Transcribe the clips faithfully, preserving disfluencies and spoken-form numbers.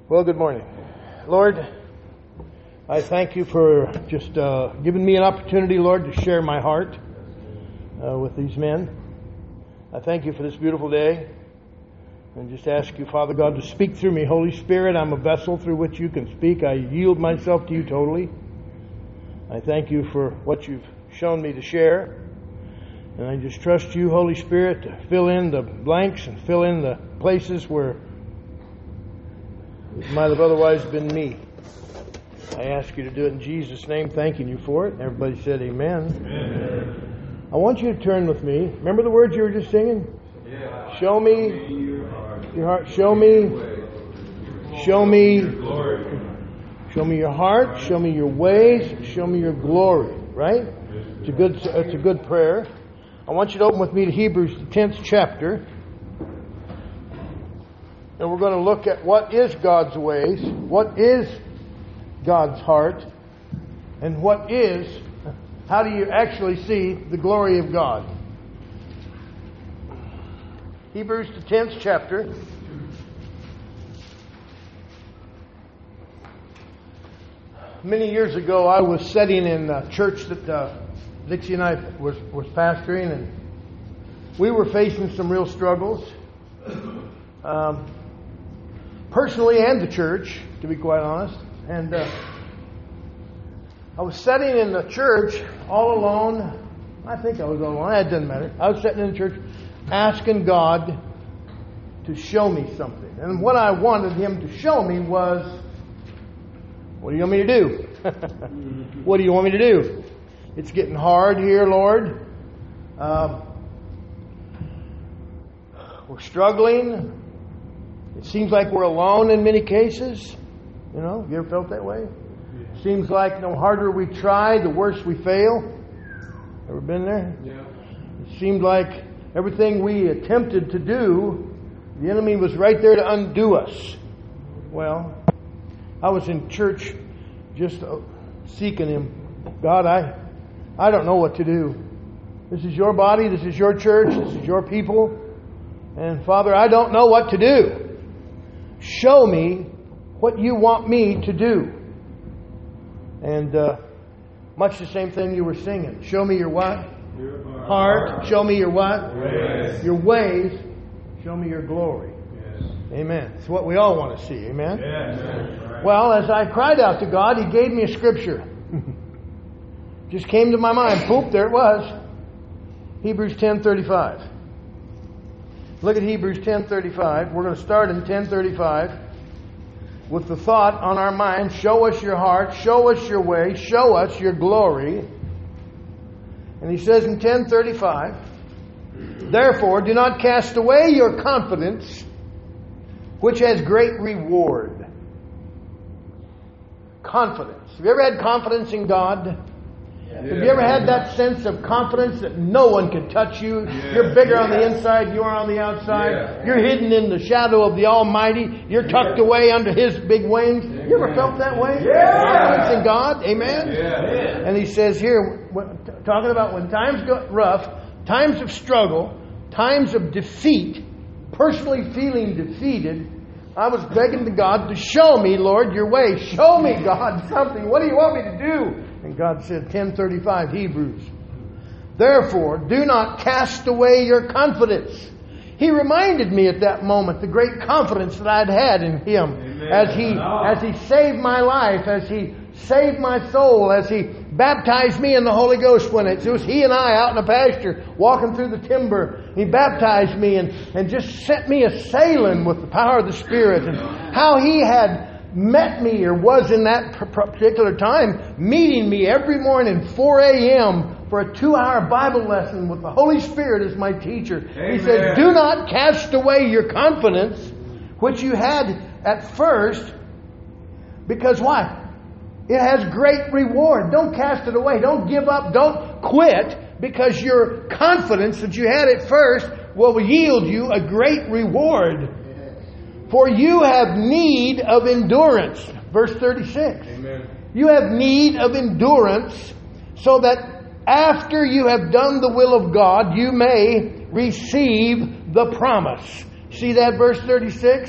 Well, good morning. Lord, I thank you for just uh, giving me an opportunity, Lord, to share my heart uh, with these men. I thank you for this beautiful day. And just ask you, Father God, to speak through me. Holy Spirit, I'm a vessel through which you can speak. I yield myself to you totally. I thank you for what you've shown me to share. And I just trust you, Holy Spirit, to fill in the blanks and fill in the places where it might have otherwise been me. I ask you to do it in Jesus' name, thanking you for it. Everybody said amen. Amen. I want you to turn with me. Remember the words you were just singing? Yeah. Show me your heart. Show me. Show me. Show me your heart. Show me your ways. Show me your glory. Right? It's a good. It's a good prayer. I want you to open with me to Hebrews, the tenth chapter. And we're going to look at what is God's ways, what is God's heart, and what is, how do you actually see the glory of God. Hebrews, the tenth chapter. Many years ago, I was sitting in a church that uh, Dixie and I was, was pastoring, and we were facing some real struggles. Um, personally and the church, to be quite honest. And uh, I was sitting in the church all alone. I think I was all alone. It doesn't matter. I was sitting in the church asking God to show me something. And what I wanted Him to show me was, what do you want me to do? What do you want me to do? It's getting hard here, Lord. Uh, we're struggling. It seems like we're alone in many cases. You know, you ever felt that way? It seems like the harder we try, the worse we fail. Ever been there? Yeah. It seemed like everything we attempted to do, the enemy was right there to undo us. Well, I was in church just seeking Him. God, I, I don't know what to do. This is your body. This is your church. This is your people. And Father, I don't know what to do. Show me what you want me to do. And uh, much the same thing you were singing. Show me your what? Your heart. heart. Show me your what? Ways. Your ways. Show me your glory. Yes. Amen. It's what we all want to see. Amen? Yes. Right. Well, as I cried out to God, He gave me a scripture. Just came to my mind. Poop, there it was. Hebrews ten thirty-five. Look at Hebrews ten thirty-five. We're going to start in ten thirty-five with the thought on our mind, show us your heart, show us your way, show us your glory. And he says in ten thirty-five, therefore do not cast away your confidence, which has great reward. Confidence. Have you ever had confidence in God? Yeah. Have you ever had that sense of confidence that no one can touch you? Yeah. You're bigger yeah. on the inside, you're on the outside. Yeah. You're hidden in the shadow of the Almighty. You're tucked yeah. away under His big wings. Yeah. You ever felt that way? Yeah. Confidence in God? Amen? Yeah. And he says here, talking about when times got rough, times of struggle, times of defeat, personally feeling defeated, I was begging to God to show me, Lord, your way. Show me, God, something. What do you want me to do? And God said, ten thirty-five, Hebrews, therefore, do not cast away your confidence. He reminded me at that moment the great confidence that I'd had in Him. Amen. As He as He saved my life, as He saved my soul, as He baptized me in the Holy Ghost when it was He and I out in the pasture walking through the timber. He baptized me and, and just set me a-sailing with the power of the Spirit. And how He had met me, or was in that particular time, meeting me every morning, four a.m., for a two-hour Bible lesson with the Holy Spirit as my teacher. Amen. He said, do not cast away your confidence, which you had at first, because why? It has great reward. Don't cast it away. Don't give up. Don't quit, because your confidence that you had at first will yield you a great reward. For you have need of endurance. Verse thirty-six. Amen. You have need of endurance, so that after you have done the will of God, you may receive the promise. See that verse thirty-six? Yeah.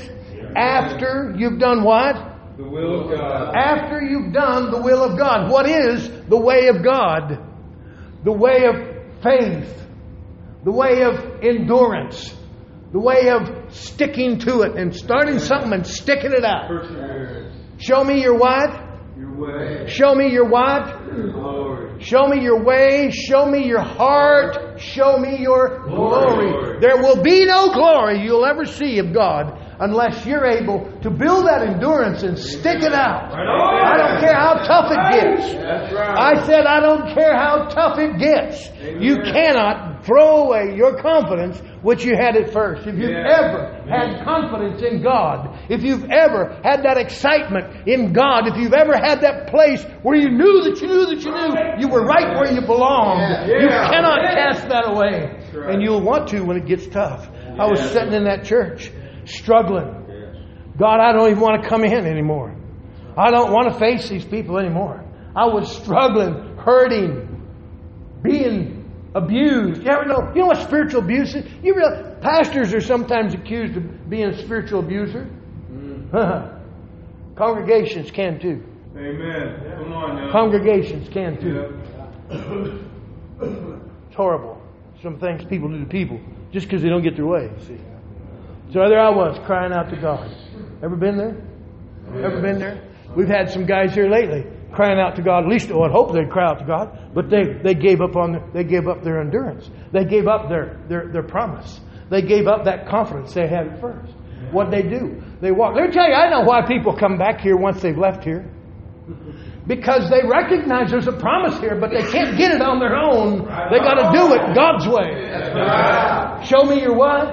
After you've done what? The will of God. After you've done the will of God. What is the way of God? The way of faith. The way of endurance. The way of sticking to it and starting something and sticking it out. Perseverance. Show me your what? Your way. Show me your what? Your glory. Show me your way. Show me your heart. Show me your glory. Glory. There will be no glory you'll ever see of God unless you're able to build that endurance and stick it out. I don't care how tough it gets. That's right. I said I don't care how tough it gets. You cannot throw away your confidence which you had at first. If you've Yeah. ever had confidence in God, if you've ever had that excitement in God, if you've ever had that place where you knew that you knew that you knew you were right where you belonged, Yeah. you Yeah. cannot cast that away. right. And you'll want to when it gets tough. I was sitting in that church, struggling. God, I don't even want to come in anymore. I don't want to face these people anymore. I was struggling, hurting, being abused. You ever know? You know what spiritual abuse is? You realize pastors are sometimes accused of being a spiritual abuser. Mm. Congregations can too. Amen. Come on now. Congregations can too. Yeah. It's horrible. Some things people do to people just because they don't get their way. See. So there I was crying out to God. Ever been there? Yeah. Ever been there? We've had some guys here lately crying out to God. At least I'd hope they'd cry out to God, but they, they gave up on their, they gave up their endurance. They gave up their, their, their promise. They gave up that confidence they had at first. What'd they do? They walked. Let me tell you, I know why people come back here once they've left here. Because they recognize there's a promise here, but they can't get it on their own. They got to do it God's way. Show me your what?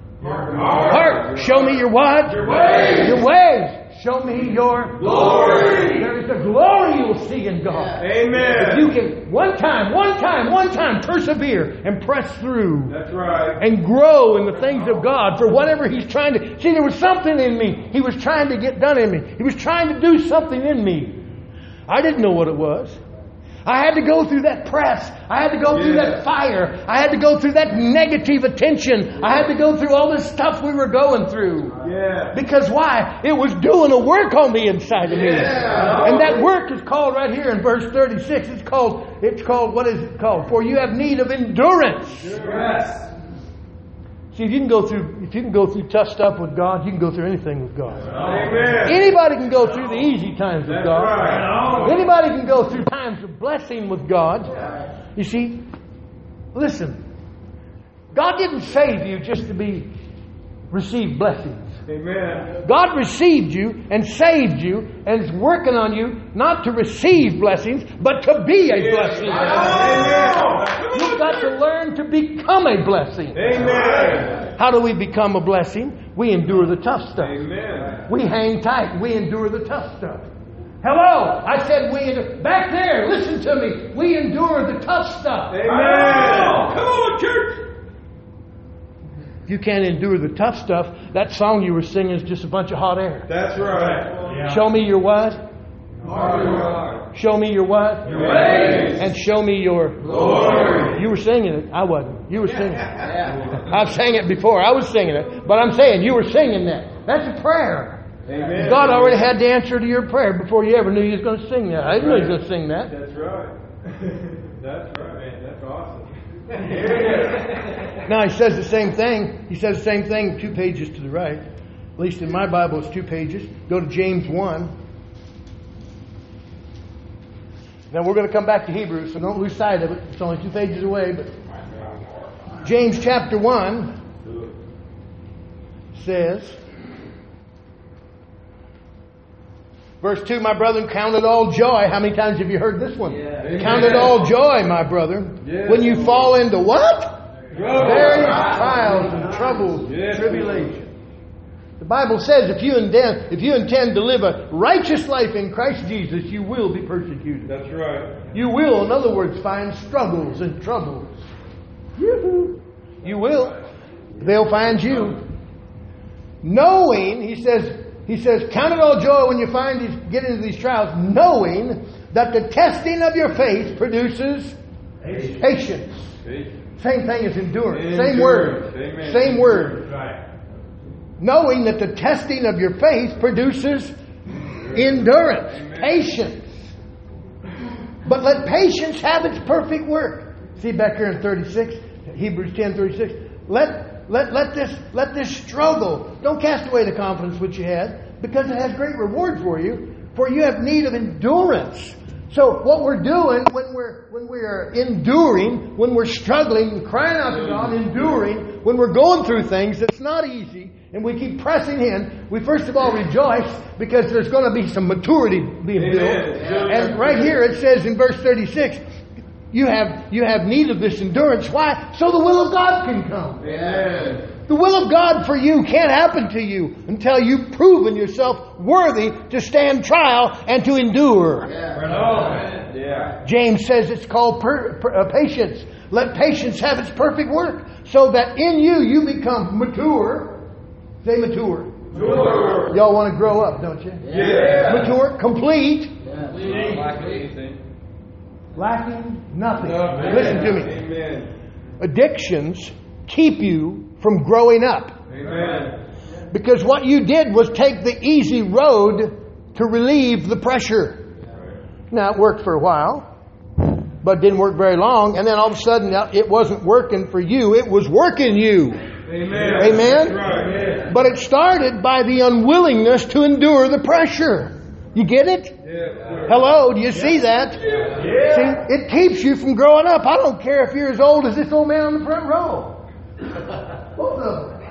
Heart. Show me your what? Your ways. Your ways. Show me your Glory. There is a glory you will see in God. Amen. If you can one time, one time, one time persevere and press through That's right. and grow in the things of God for whatever He's trying to. See, there was something in me He was trying to get done in me. He was trying to do something in me. I didn't know what it was. I had to go through that press. I had to go through Yeah. that fire. I had to go through that negative attention. I had to go through all this stuff we were going through. Yeah. Because why? It was doing a work on the inside of me. Yeah. And that work is called right here in verse thirty-six. It's called, it's called, what is it called? For you have need of endurance. Yes. See, if you can go through, if you can go through tough stuff with God, you can go through anything with God. Amen. Anybody can go through the easy times with That's God. right. Anybody can go through times of blessing with God. You see, listen. God didn't save you just to be receive blessings. Amen. God received you and saved you and is working on you not to receive blessings, but to be a blessing. Amen. You've got to learn to become a blessing. Amen. How do we become a blessing? We endure the tough stuff. Amen. We hang tight. We endure the tough stuff. Hello! I said we endure. Back there, listen to me. We endure the tough stuff. Amen. Come on, church. If you can't endure the tough stuff, that song you were singing is just a bunch of hot air. That's right. Yeah. Show me your what? Heart. Show me your what? Your ways. And show me your Glory. You were singing it. I wasn't. You were singing it. I've sang it before. I was singing it. But I'm saying you were singing that. That's a prayer. Amen. God already had the answer to your prayer before you ever knew you was going to sing that. I didn't know you was going to sing that. That's right. That's right, man. That's awesome. Now he says the same thing. He says the same thing two pages to the right. At least in my Bible it's two pages. Go to James one. Then we're going to come back to Hebrews, so don't lose sight of it. It's only two pages away. But James chapter one says, verse two, my brethren, count it all joy. How many times have you heard this one? Yeah. Count it all joy, my brother, Yeah. when you fall into what? Trouble. Various trials and troubles, Yeah. tribulation. The Bible says if you intend, if you intend to live a righteous life in Christ Jesus, you will be persecuted. That's right. You will, in other words, find struggles and troubles. Yoo-hoo. You will. They'll find you. Knowing, he says, he says, count it all joy when you find these, get into these trials, knowing that the testing of your faith produces Patience. patience. Patience. Same thing as endurance. Endurance. Same word. Amen. Same word. Right. knowing that the testing of your faith produces endurance, Amen. Patience. But let patience have its perfect work. See back here in thirty-six, Hebrews ten thirty-six. Let let let this let this struggle. Don't cast away the confidence which you had, because it has great reward for you. For you have need of endurance. So what we're doing when we're when we are enduring, when we're struggling, crying out to God, enduring, when we're going through things that's not easy, and we keep pressing in, we first of all rejoice because there's going to be some maturity being built. And right here it says in verse thirty-six, you have you have need of this endurance. Why? So the will of God can come. Amen. The will of God for you can't happen to you until you've proven yourself worthy to stand trial and to endure. Yeah. Yeah. James says it's called per, per, uh, patience. Let patience have its perfect work, so that in you you become mature. Say mature. Mature. Y'all want to grow up, don't you? Yeah. Mature, complete. Yeah. Not lacking anything. Lacking nothing. Amen. Listen to me. Amen. Addictions keep you from growing up. Amen. Because what you did was take the easy road to relieve the pressure. Now it worked for a while, but didn't work very long, and then all of a sudden it wasn't working for you, it was working you. Amen. Amen? Right. But it started by the unwillingness to endure the pressure. You get it? Yeah. Hello, do you yeah. see that? Yeah. See, it keeps you from growing up. I don't care if you're as old as this old man on the front row. Both of them.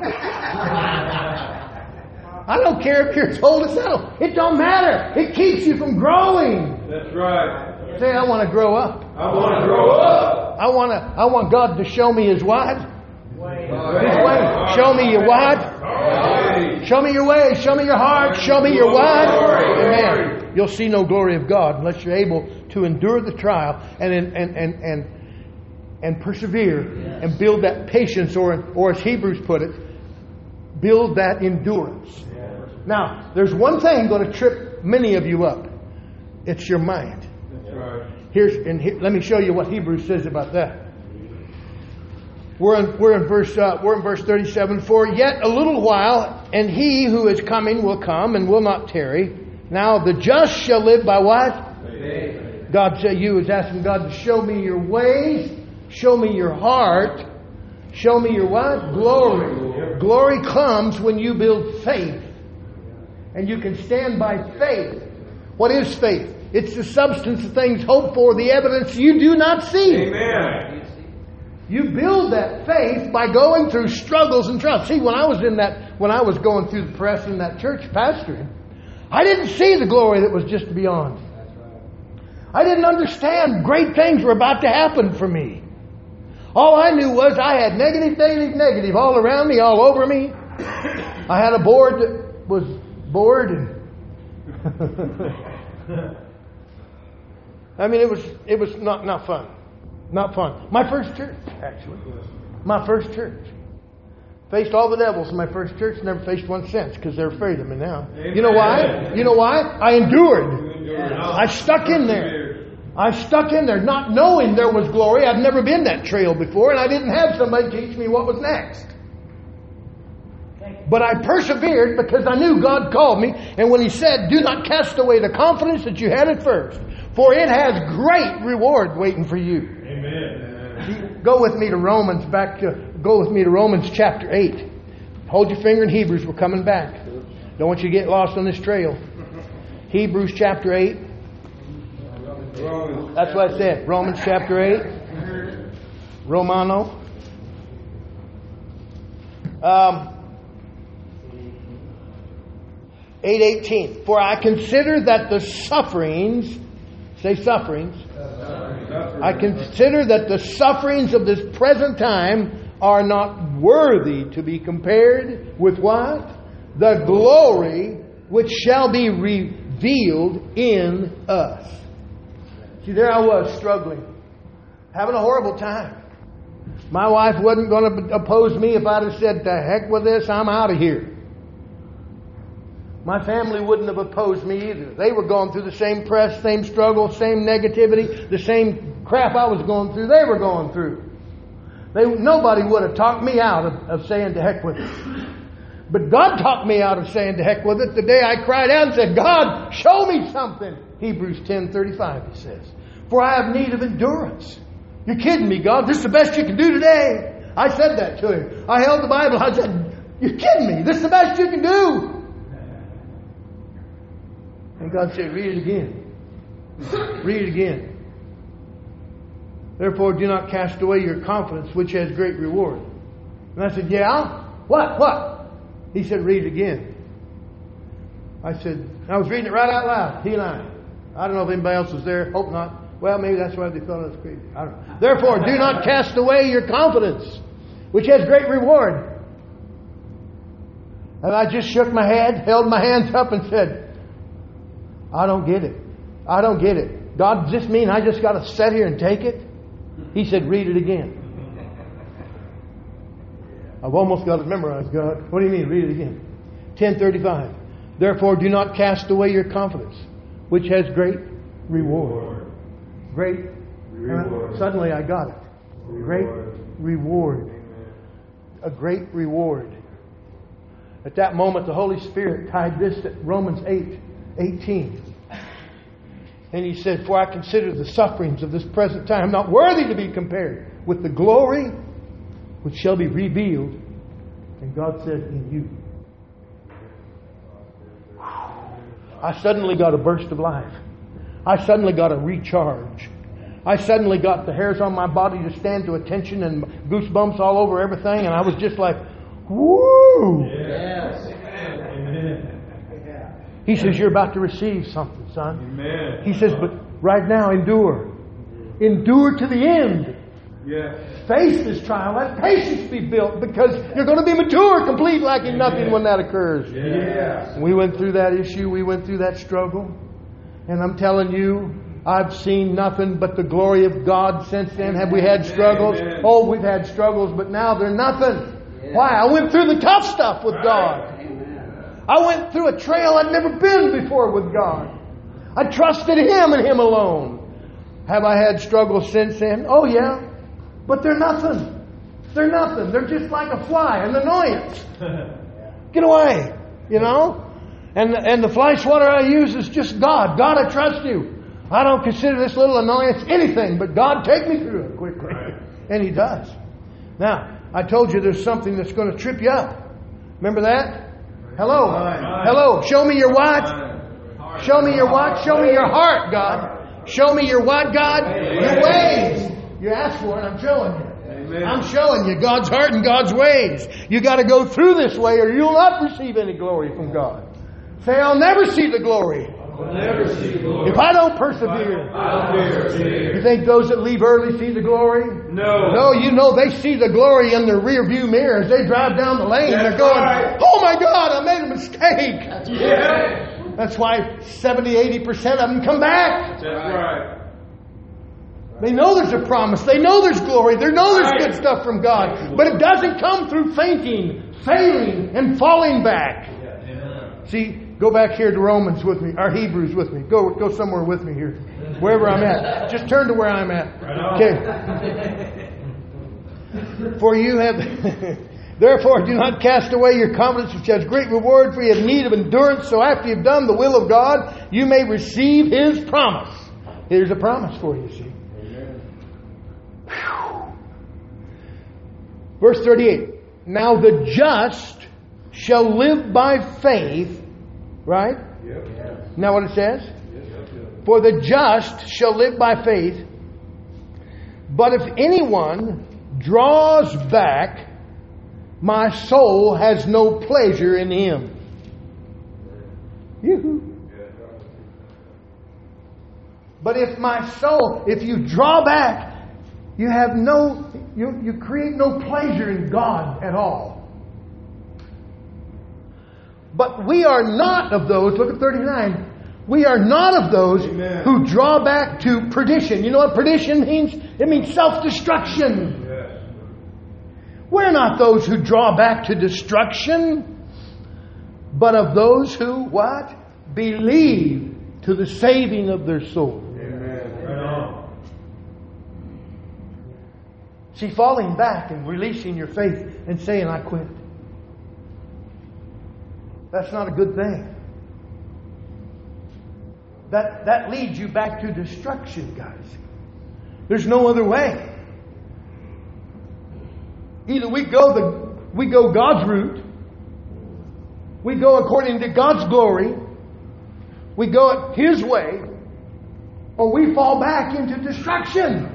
I don't care if you're as old as that. It don't matter. It keeps you from growing. That's right. Say, I want to grow up. I want to grow up. I want to. I want God to show me His what? Way. His way. Show me your what? Show me your way. Show me your heart. Show me your what? Amen. You'll see no glory of God unless you're able to endure the trial and and and and. and And persevere yes. and build that patience, or or as Hebrews put it, build that endurance. Yes. Now, there's one thing going to trip many of you up. It's your mind. That's right. Here's and here, let me show you what Hebrews says about that. We're in, we're in verse uh, we're in verse thirty-seven. For yet a little while, and He who is coming will come and will not tarry. Now the just shall live by what? Faith. God said, you is asking God to show me your ways. Show me your heart. Show me your what? Glory. Glory comes when you build faith. And you can stand by faith. What is faith? It's the substance of things hoped for, the evidence you do not see. Amen. You build that faith by going through struggles and trials. See, when I was in that, when I was going through the press in that church pastoring, I didn't see the glory that was just beyond. I didn't understand great things were about to happen for me. All I knew was I had negative, negative, negative all around me, all over me. I had a board that was bored, and I mean, it was it was not not fun, not fun. My first church, actually, my first church. Faced all the devils in my first church. Never faced one since because they're afraid of me now. Amen. You know why? You know why? I endured. Yes. I stuck in there. I stuck in there not knowing there was glory. I'd never been that trail before, and I didn't have somebody teach me what was next. But I persevered because I knew God called me. And when He said, do not cast away the confidence that you had at first, for it has great reward waiting for you. Amen. Go with me to Romans, back to, go with me to Romans chapter eight. Hold your finger in Hebrews, we're coming back. Don't want you to get lost on this trail. Hebrews chapter eight. That's what I said. Romans chapter eight. Romano. Um, eight eighteen. For I consider that the sufferings, say sufferings. I consider that the sufferings of this present time are not worthy to be compared with what? The glory which shall be revealed in us. See, there I was struggling, having a horrible time. My wife wasn't going to oppose me if I'd have said, "To heck with this, I'm out of here." My family wouldn't have opposed me either. They were going through the same press, same struggle, same negativity, the same crap I was going through, they were going through. They, nobody would have talked me out of, of saying, "To heck with it." But God talked me out of saying to heck with it the day I cried out and said, God, show me something. Hebrews ten thirty-five, he says. For I have need of endurance. You're kidding me, God. This is the best you can do today. I said that to him. I held the Bible. I said, you're kidding me. This is the best you can do. And God said, read it again. Read it again. Therefore, do not cast away your confidence, which has great reward. And I said, yeah? What? What? He said, read it again. I said, I was reading it right out loud. He and I. I don't know if anybody else was there. Hope not. Well, maybe that's why they thought I was crazy. I don't know. Therefore, do not cast away your confidence, which has great reward. And I just shook my head, held my hands up and said, I don't get it. I don't get it. God, does this mean I just got to sit here and take it? He said, read it again. I've almost got it memorized, God. What do you mean? Read it again. ten thirty-five. Therefore, do not cast away your confidence, which has great reward. Great reward. Suddenly I got it. Great reward. A great reward. At that moment, the Holy Spirit tied this to Romans eight eighteen. And he said, for I consider the sufferings of this present time not worthy to be compared with the glory which shall be revealed. And God said, in you. I suddenly got a burst of life. I suddenly got a recharge. I suddenly got the hairs on my body to stand to attention and goosebumps all over everything. And I was just like, woo! Yes. Amen. He says, you're about to receive something, son. Amen. He says, but right now, endure. Endure to the end. Yes. Face this trial. Let patience be built, because you're going to be mature, complete, lacking nothing when that occurs. Yes. We went through that issue. We went through that struggle. And I'm telling you, I've seen nothing but the glory of God since then. Have we had struggles? Amen. Oh, we've had struggles, but now they're nothing. Why? I went through the tough stuff with God. I went through a trail I'd never been before with God. I trusted Him and Him alone. Have I had struggles since then? Oh, yeah. But they're nothing. They're nothing. They're just like a fly, an annoyance. Get away, you know? And, and the fly swatter I use is just God. God, I trust you. I don't consider this little annoyance anything, but God, take me through it quickly. And He does. Now, I told you there's something that's going to trip you up. Remember that? Hello. Hello. Show me your what? Show me your what? Show me your heart, God. Show me your what, God? Your ways. You asked for it, I'm showing you. Amen. I'm showing you God's heart and God's ways. You got to go through this way or you'll not receive any glory from God. Say, I'll never see the glory. I'll never see the glory. If I don't persevere. I'll persevere. You think those that leave early see the glory? No. No, you know they see the glory in their rear view mirror as they drive down the lane. That's They're going, right. oh my God, I made a mistake. That's yeah. That's why seventy, eighty percent of them come back. That's right. They know there's a promise. They know there's glory. They know there's good stuff from God. But it doesn't come through fainting, failing, and falling back. See, go back here to Romans with me, or Hebrews with me. Go go somewhere with me here. Wherever I'm at. Just turn to where I'm at. Okay. For you have... Therefore, do not cast away your confidence, which has great reward, for you have need of endurance. So after you've done the will of God, you may receive His promise. Here's a promise for you, see. Verse thirty-eight. Now the just shall live by faith. Right? Yep. Isn't that what it says? For the just shall live by faith. But if anyone draws back, my soul has no pleasure in him. Yoo-hoo. But if my soul, if you draw back, you have no, you, you create no pleasure in God at all. But we are not of those, look at thirty-nine, we are not of those Amen. Who draw back to perdition. You know what perdition means? It means self-destruction. Yes. We're not those who draw back to destruction, but of those who, what? Believe to the saving of their soul. Amen. Right on. See, falling back and releasing your faith and saying, I quit. That's not a good thing. That, that leads you back to destruction, guys. There's no other way. Either we go the we go God's route, we go according to God's glory, we go His way, or we fall back into destruction.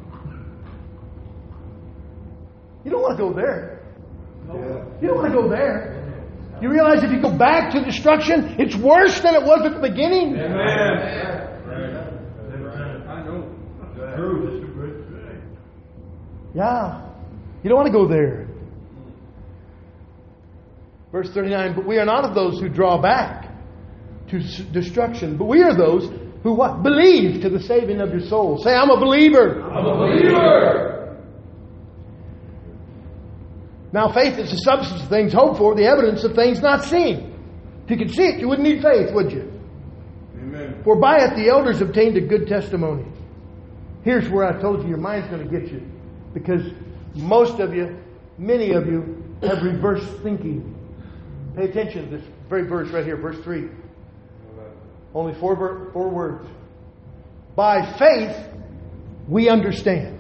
You don't want to go there. You don't want to go there. You realize if you go back to destruction, it's worse than it was at the beginning. Amen. I know. True. Yeah. You don't want to go there. Verse thirty-nine, but we are not of those who draw back to destruction, but we are those who what? Believe to the saving of your soul. Say, I'm a believer. I'm a believer. Now faith is the substance of things hoped for, the evidence of things not seen. If you could see it, you wouldn't need faith, would you? Amen. For by it the elders obtained a good testimony. Here's where I told you your mind's going to get you. Because most of you, many of you, have reverse thinking. Pay attention to this very verse right here, verse three. Only four, ver- four words. By faith, we understand.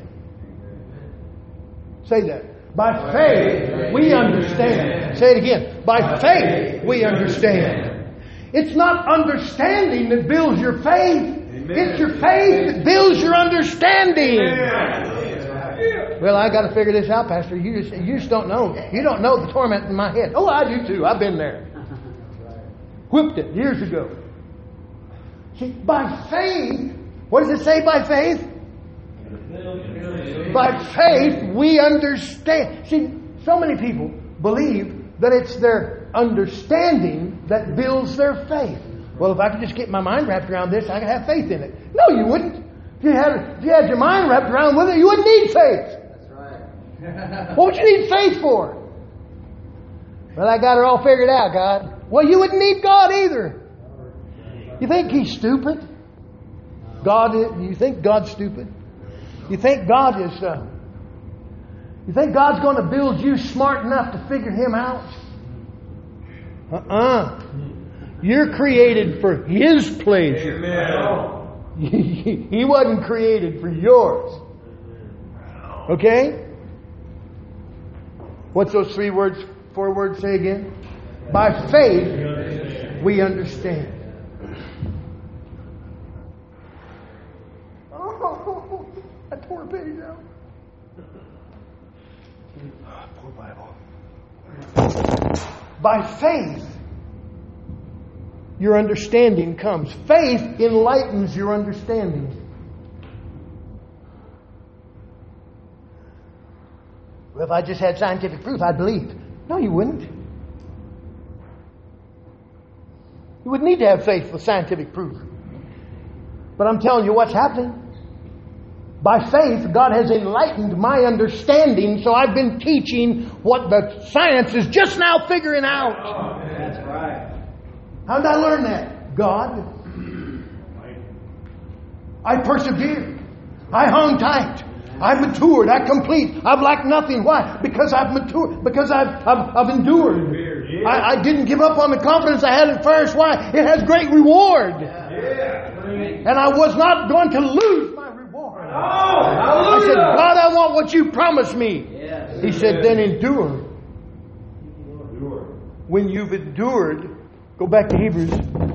Say that. By faith, we understand. Say it again. By faith, we understand. It's not understanding that builds your faith. It's your faith that builds your understanding. Well, I got to figure this out, Pastor. You just, you just don't know. You don't know the torment in my head. Oh, I do too. I've been there. Whipped it years ago. See, by faith, what does it say by faith? By faith, we understand. See, so many people believe that it's their understanding that builds their faith. Well, if I could just get my mind wrapped around this, I could have faith in it. No, you wouldn't. If you had, if you had your mind wrapped around with it, you wouldn't need faith. That's right. What would you need faith for? Well, I got it all figured out, God. Well, you wouldn't need God either. You think He's stupid? God is, you think God's stupid? You think God is... Uh, you think God's going to build you smart enough to figure Him out? Uh-uh. You're created for His pleasure. Amen. He wasn't created for yours. Okay? What's those three words, four words say again? By faith, we understand. Oh, I tore a page out. Oh, poor Bible. By faith, your understanding comes. Faith enlightens your understanding. Well, if I just had scientific proof, I'd believe. No, you wouldn't. You wouldn't need to have faith with scientific proof. But I'm telling you what's happening. By faith, God has enlightened my understanding, so I've been teaching what the science is just now figuring out. Oh, that's right. How did I learn that? God. I persevered. I hung tight. I matured. I complete. I've lacked nothing. Why? Because I've matured. Because I've I've, I've endured. Yeah. I, I didn't give up on the confidence I had at first. Why? It has great reward. Yeah. And I was not going to lose my reward. Oh, I said, hallelujah. God, I want what you promised me. Yes. He said, then endure. Endure. When you've endured, go back to Hebrews.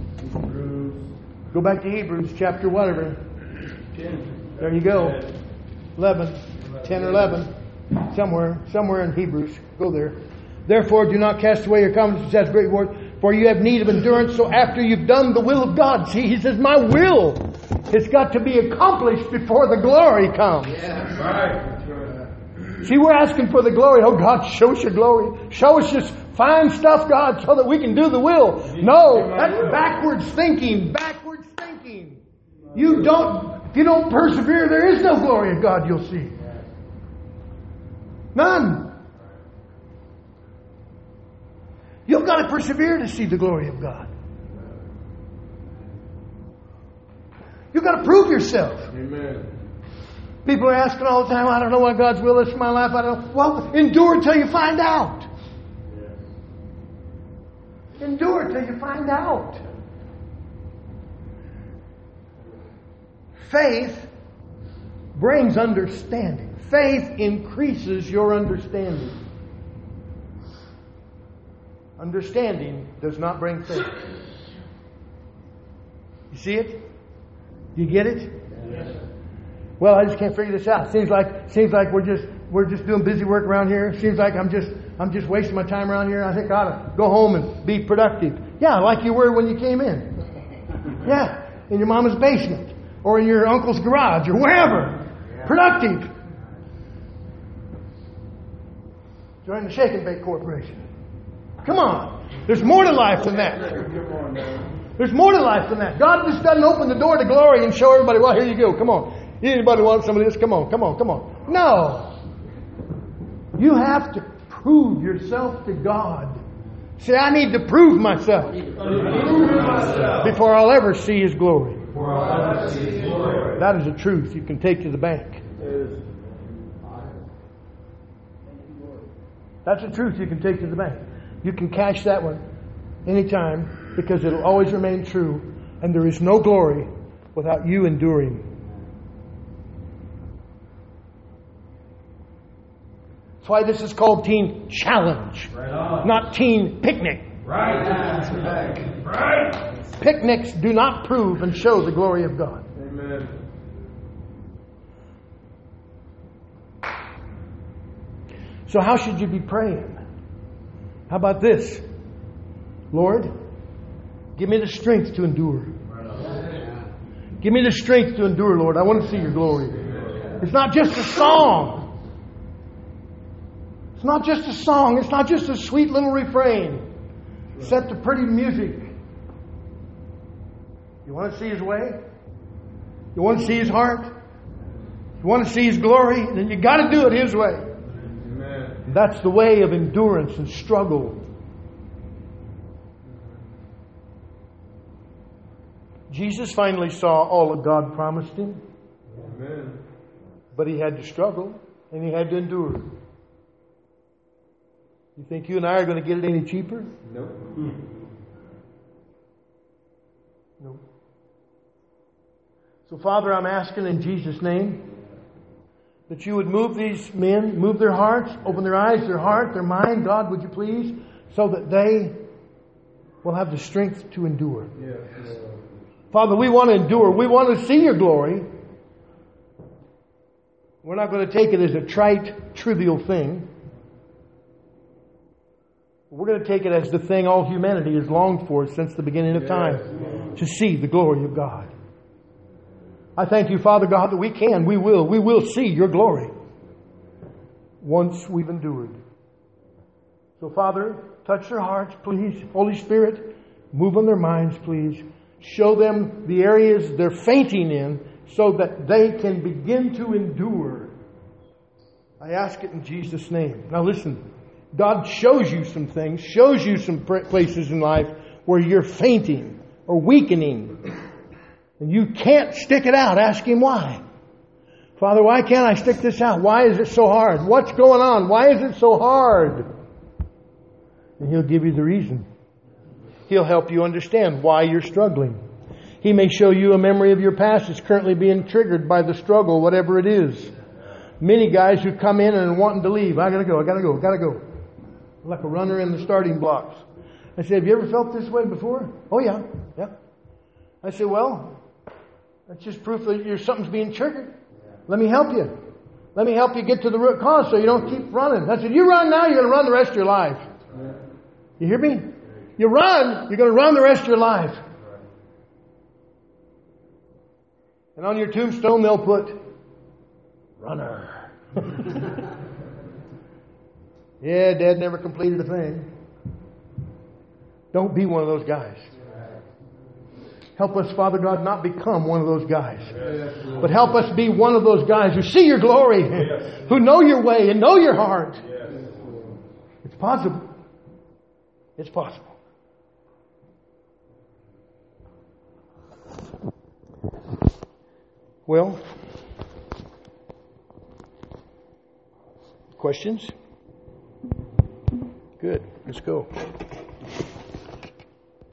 Go back to Hebrews chapter whatever. There you go. eleven, ten or eleven. Somewhere, somewhere in Hebrews. Go there. Therefore, do not cast away your confidence, which has great reward, for you have need of endurance. So after you've done the will of God, see, He says, my will has got to be accomplished before the glory comes. That's right. That's right. See, we're asking for the glory. Oh, God, show us your glory. Show us this fine stuff, God, so that we can do the will. No, that's backwards thinking. Backwards thinking. You don't, if you don't persevere, there is no glory of God you'll see. None. You've got to persevere to see the glory of God. You've got to prove yourself. Amen. People are asking all the time, I don't know what God's will is for my life. I don't know. Well, endure until you find out. Endure till you find out. Faith brings understanding. Faith increases your understanding. Understanding does not bring faith. You see it? Do you get it? Yes. Well, I just can't figure this out. Seems like seems like we're just we're just doing busy work around here. Seems like I'm just I'm just wasting my time around here. I think I ought to go home and be productive. Yeah, like you were when you came in. Yeah, in your mama's basement or in your uncle's garage or wherever. Productive. Join the Shake and Bake Corporation. Come on. There's more to life than that. There's more to life than that. God just doesn't open the door to glory and show everybody, well, here you go. Come on. Anybody want some of this? Come on, come on, come on. No. You have to prove yourself to God. Say, I need to prove myself before I'll ever see His glory. That is a truth you can take to the bank. That's a truth you can take to the bank. You can cash that one anytime because it'll always remain true. And there is no glory without you enduring. That's why this is called Teen Challenge, right, not Teen Picnic. Right. Right. Picnics do not prove and show the glory of God. Amen. So how should you be praying? How about this? Lord, give me the strength to endure. Give me the strength to endure, Lord. I want to see your glory. It's not just a song. It's not just a song. It's not just a sweet little refrain set to pretty music. You want to see His way? You want to see His heart? You want to see His glory? Then you got to do it His way. Amen. That's the way of endurance and struggle. Jesus finally saw all that God promised Him. Amen. But He had to struggle and He had to endure. You think you and I are going to get it any cheaper? No. Nope. No. So, Father, I'm asking in Jesus' name that you would move these men, move their hearts, open their eyes, their heart, their mind. God, would you please, so that they will have the strength to endure. Yes. Father, we want to endure. We want to see your glory. We're not going to take it as a trite, trivial thing. We're going to take it as the thing all humanity has longed for since the beginning of time, to see the glory of God. I thank you, Father God, that we can, we will, we will see your glory once we've endured. So, Father, touch their hearts, please. Holy Spirit, move on their minds, please. Show them the areas they're fainting in so that they can begin to endure. I ask it in Jesus' name. Now listen. God shows you some things, shows you some places in life where you're fainting or weakening. And you can't stick it out. Ask Him why. Father, why can't I stick this out? Why is it so hard? What's going on? Why is it so hard? And He'll give you the reason. He'll help you understand why you're struggling. He may show you a memory of your past that's currently being triggered by the struggle, whatever it is. Many guys who come in and wanting to leave. I gotta go, I gotta go, I gotta go. Like a runner in the starting blocks. I said, have you ever felt this way before? Oh yeah, yeah. I said, well, that's just proof that you're, something's being triggered. Let me help you. Let me help you get to the root cause so you don't keep running. I said, you run now, you're going to run the rest of your life. You hear me? You run, you're going to run the rest of your life. And on your tombstone they'll put, runner. Yeah, Dad never completed a thing. Don't be one of those guys. Help us, Father God, not become one of those guys. But help us be one of those guys who see your glory, who know your way and know your heart. It's possible. It's possible. Well, questions? Good. Let's go.